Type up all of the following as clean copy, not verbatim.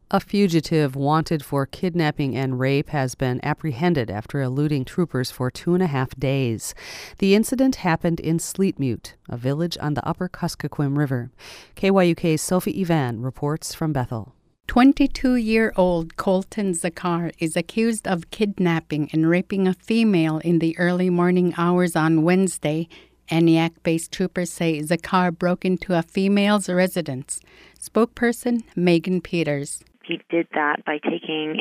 A fugitive wanted for kidnapping and rape has been apprehended after eluding troopers for 2.5 days. The incident happened in Sleetmute, a village on the upper Kuskokwim River. KYUK's Sophie Ivan reports from Bethel. 22-year-old Colton Zakar is accused of kidnapping and raping a female in the early morning hours on Wednesday. Aniak-based troopers say Zakar broke into a female's residence. Spokesperson Megan Peters. He did that by taking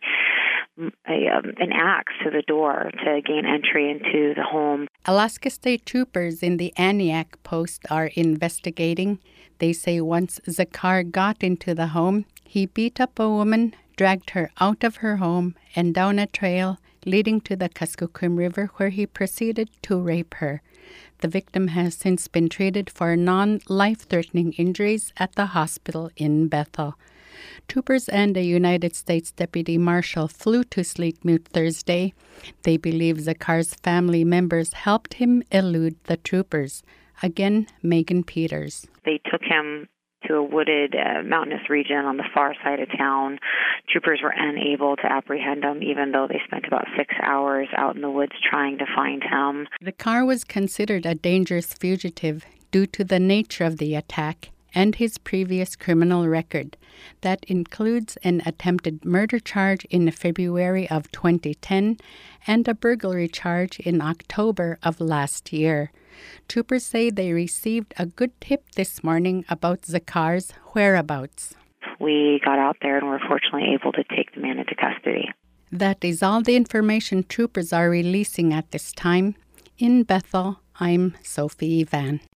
an axe to the door to gain entry into the home. Alaska State troopers in the Aniak post are investigating. They say once Zakar got into the home, he beat up a woman, dragged her out of her home and down a trail leading to the Kuskokwim River, where he proceeded to rape her. The victim has since been treated for non-life-threatening injuries at the hospital in Bethel. Troopers and a United States Deputy Marshal flew to Sleetmute Thursday. They believe Zakar's family members helped him elude the troopers. Again, Megan Peters. They took him to a wooded, mountainous region on the far side of town. Troopers were unable to apprehend him, even though they spent about 6 hours out in the woods trying to find him. Zakar was considered a dangerous fugitive due to the nature of the attack and his previous criminal record. That includes an attempted murder charge in February of 2010 and a burglary charge in October of last year. Troopers say they received a good tip this morning about Zakar's whereabouts. We got out there and were fortunately able to take the man into custody. That is all the information troopers are releasing at this time. In Bethel, I'm Sophie Ivan.